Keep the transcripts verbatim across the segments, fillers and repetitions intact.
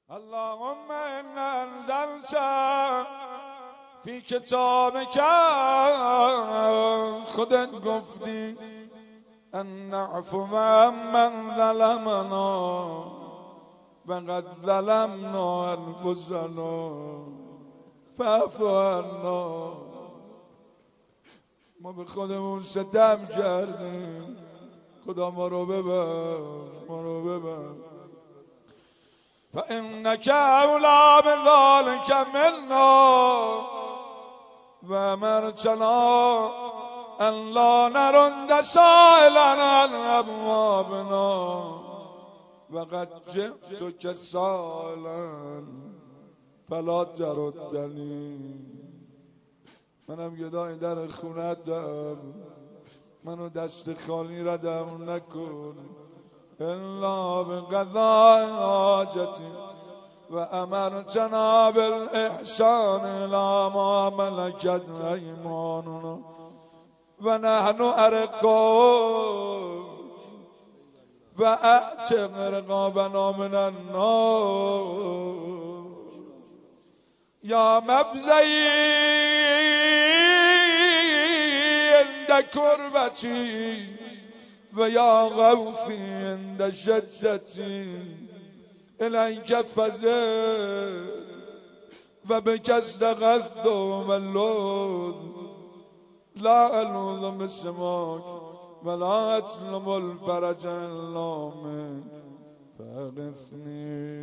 اللهم إن أنزلت في كتابك خودت گفتی أن نعفو عمن ظلمنا وقد ظلمنا أنفسنا فاعف عنا. ما به خودمون ستم کردیم، خدا ما رو ببخش، ما رو ببخش. فإنك أولى بذلك منا وأمرتنا أن لا نرد سائلا عن أبوابنا وقد جئتك سائلا فلا تردني. منم گدای در خونتم، منو دست خالی ردم نکن الا بقضاء حاجتی و امرتنا بالاحسان الى ما ملكت ایماننا و نحن ارقاء و اعتق رقابنا من النار. یا مفزعی عند کربتی و یا غوثی عند شدتی الیک فزد و بک استغثت و لذ لا الوذ بسماک ولا اطلب الفرج الا منک فاغثنی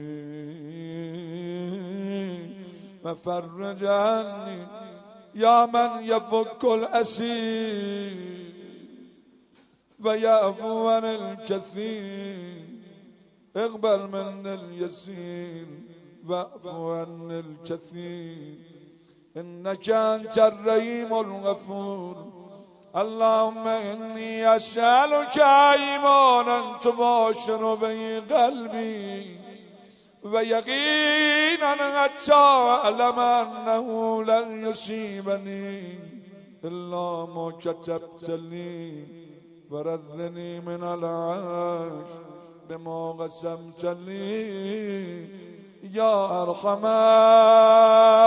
و فرج عنی یا من یفک الاسیر و یعفو عن الکثیر اقبل من اليسير واعفو عن الكثير انك انت الرحيم الغفور. اللهم اني اسالك ايمانا تباشر به قلبي ويقينا حتى اعلم انه لن يصيبني الا ما كتبت لي وردني من العيش بما قسمت لي يا ارحم